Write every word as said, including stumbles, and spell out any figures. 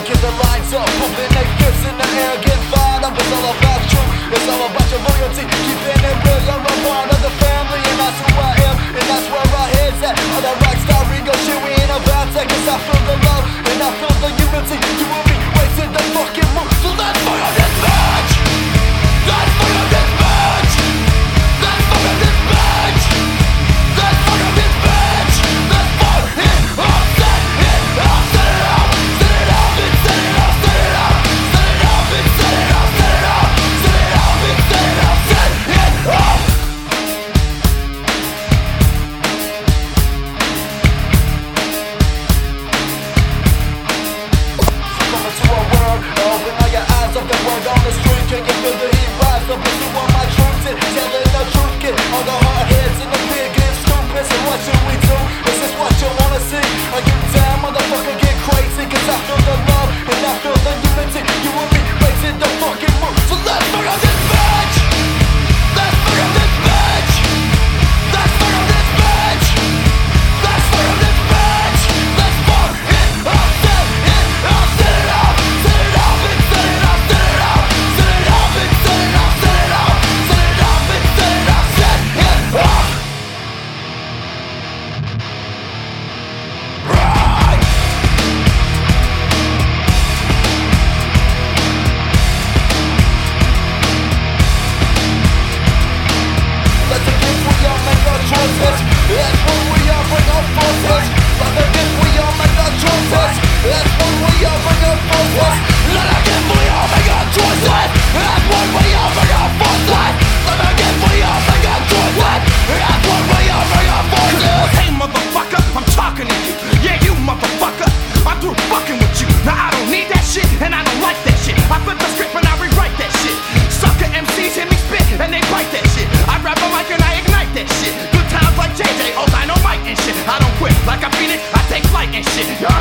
get the lights up, pumping their fists in the air, get fired up. It's all about you, it's all about your loyalty, keeping it real. I'm a part of the family, and that's who I am, and that's where our heads at. All that rock star ego shit, we ain't about that, cause I feel the love, and I feel the unity. You and me, wasting the fucking move, so let's fire this bitch. Let's fire this bitch. Let's fire this bitch. Let's fire this bitch. Let's fire it up, set it up, set it up, set it up, and set it up, set it up, set it up, and set it up, set it up, set it up, and set it up, set it up. Coming to our world, open all your eyes up the word on the street. Can you feel the heat rise up into all my troops and telling the truth? Get all the hard heads in the pit, get stupid. So what should we do? Is this what you wanna see? Are you down, motherfucker? Get crazy, cause I feel the love and I feel the unity. You and me, raising the fucking move. So let's fire this bitch. Let's fire this bitch. Let's fire this bitch. Let's fire this bitch. Let's fire it up, set it up, set it up, set it up, and set it up, set it up, set it up, and set it up, set it up, set it up, and set it up, set it up. Right. Let the kids we all make our choices. That's when we all bring our forces. Let the kids we all make our choices. That's when we all bring our forces. Let the kids we all make our choices. That's when we all bring our forces. Let the kids we all make our choices. That's when we all bring our forces. Hey motherfucker, I'm talking to you. Yeah, you motherfucker, I'm through fucking with you. Now I don't need that shit, and I don't like that shit. I flip the script and I rewrite that shit. Sucker M Cs hit me spit, and they bite that shit. I grab a mic and I ignite that shit. Good times like J J, oh dynamite and shit. I don't quit like a phoenix, I take flight and shit. Yo,